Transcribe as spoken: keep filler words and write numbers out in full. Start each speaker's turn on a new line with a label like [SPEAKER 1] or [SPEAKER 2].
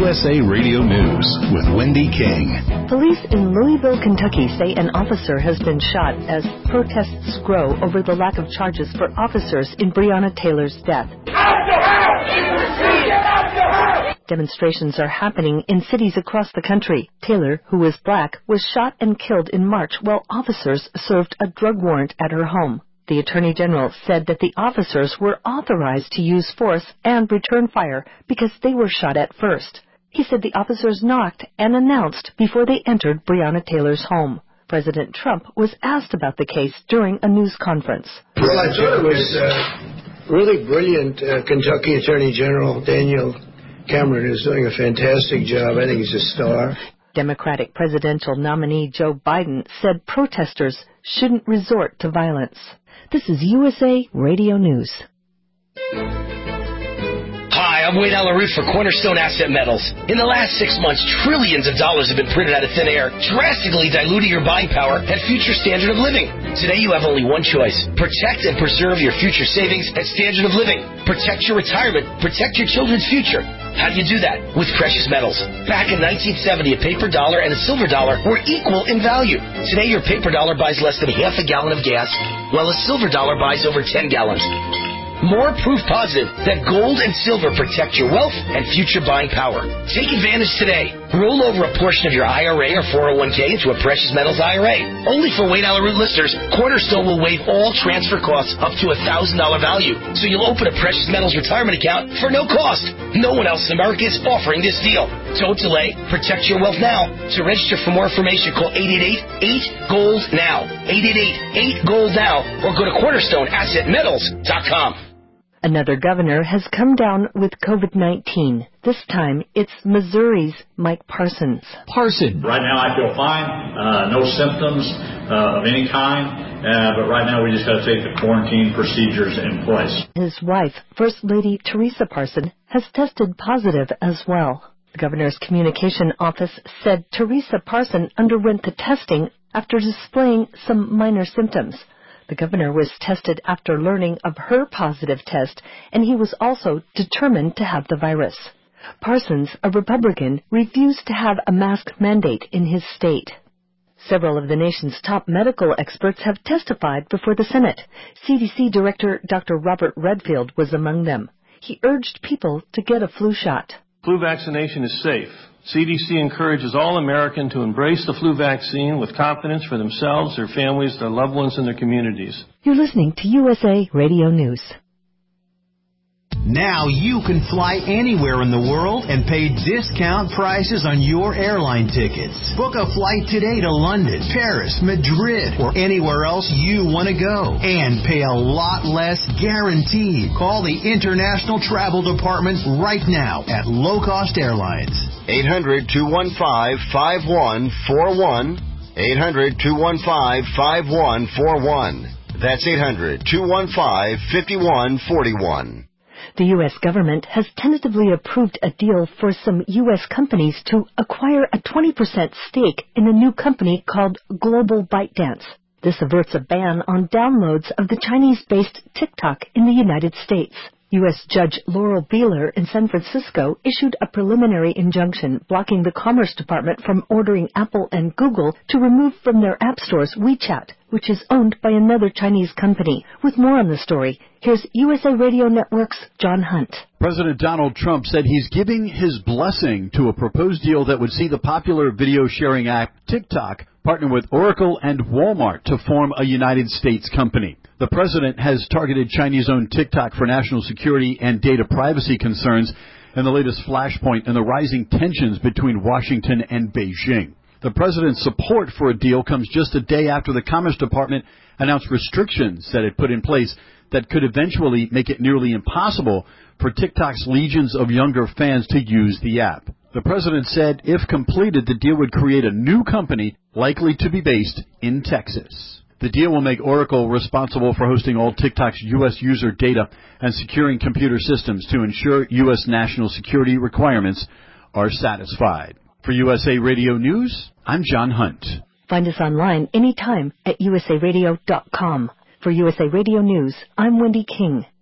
[SPEAKER 1] U S A Radio News with Wendy King.
[SPEAKER 2] Police in Louisville, Kentucky say an officer has been shot as protests grow over the lack of charges for officers in Breonna Taylor's death. Demonstrations are happening in cities across the country. Taylor, who is black, was shot and killed in March while officers served a drug warrant at her home. The Attorney General said that the officers were authorized to use force and return fire because they were shot at first. He said the officers knocked and announced before they entered Breonna Taylor's home. President Trump was asked about the case during a news conference.
[SPEAKER 3] Well, I thought it was uh, really brilliant. Uh, Kentucky Attorney General Daniel Cameron is doing a fantastic job. I think he's a star.
[SPEAKER 2] Democratic presidential nominee Joe Biden said protesters shouldn't resort to violence. This is U S A Radio News.
[SPEAKER 4] Hi, I'm Wade Alaroot for Cornerstone Asset Metals. In the last six months, trillions of dollars have been printed out of thin air, drastically diluting your buying power and future standard of living. Today, you have only one choice. Protect and preserve your future savings and standard of living. Protect your retirement. Protect your children's future. How do you do that? With precious metals. Back in nineteen seventy, a paper dollar and a silver dollar were equal in value. Today, your paper dollar buys less than half a gallon of gas, while a silver dollar buys over ten gallons. More proof positive that gold and silver protect your wealth and future buying power. Take advantage today. Roll over a portion of your I R A or four oh one k into a precious metals I R A. Only for Wade Alaroot listeners, Cornerstone will waive all transfer costs up to a one thousand dollars value. So you'll open a precious metals retirement account for no cost. No one else in America is offering this deal. Don't delay. Protect your wealth now. To register for more information, call eight eight eight, eight gold now. eight eight eight, eight gold now. Or go to cornerstone asset metals dot com.
[SPEAKER 2] Another governor has come down with COVID nineteen. This time, it's Missouri's Mike Parsons.
[SPEAKER 5] Parsons. Right now, I feel fine. Uh, no symptoms uh, of any kind. Uh, but right now, we just got to take the quarantine procedures in place.
[SPEAKER 2] His wife, First Lady Teresa Parsons, has tested positive as well. The governor's communication office said Teresa Parsons underwent the testing after displaying some minor symptoms. The governor was tested after learning of her positive test, and he was also determined to have the virus. Parsons, a Republican, refused to have a mask mandate in his state. Several of the nation's top medical experts have testified before the Senate. C D C Director Doctor Robert Redfield was among them. He urged people to get a flu shot.
[SPEAKER 6] Flu vaccination is safe. C D C encourages all Americans to embrace the flu vaccine with confidence for themselves, their families, their loved ones, and their communities.
[SPEAKER 2] You're listening to U S A Radio News.
[SPEAKER 7] Now you can fly anywhere in the world and pay discount prices on your airline tickets. Book a flight today to London, Paris, Madrid, or anywhere else you want to go. And pay a lot less guaranteed. Call the International Travel Department right now at Low Cost Airlines.
[SPEAKER 8] eight hundred, two one five, five one four one. eight hundred, two one five, five one four one. That's eight hundred, two one five, five one four one.
[SPEAKER 2] The U S government has tentatively approved a deal for some U S companies to acquire a twenty percent stake in a new company called Global ByteDance. This averts a ban on downloads of the Chinese-based TikTok in the United States. U S Judge Laurel Beeler in San Francisco issued a preliminary injunction blocking the Commerce Department from ordering Apple and Google to remove from their app stores WeChat, which is owned by another Chinese company. With more on the story, here's U S A Radio Network's John Hunt.
[SPEAKER 9] President Donald Trump said he's giving his blessing to a proposed deal that would see the popular video-sharing app TikTok partner with Oracle and Walmart to form a United States company. The president has targeted Chinese-owned TikTok for national security and data privacy concerns in the latest flashpoint in the rising tensions between Washington and Beijing. The president's support for a deal comes just a day after the Commerce Department announced restrictions that it put in place that could eventually make it nearly impossible for TikTok's legions of younger fans to use the app. The president said if completed, the deal would create a new company likely to be based in Texas. The deal will make Oracle responsible for hosting all TikTok's U S user data and securing computer systems to ensure U S national security requirements are satisfied. For U S A Radio News, I'm John Hunt.
[SPEAKER 2] Find us online anytime at U S A radio dot com. For U S A Radio News, I'm Wendy King.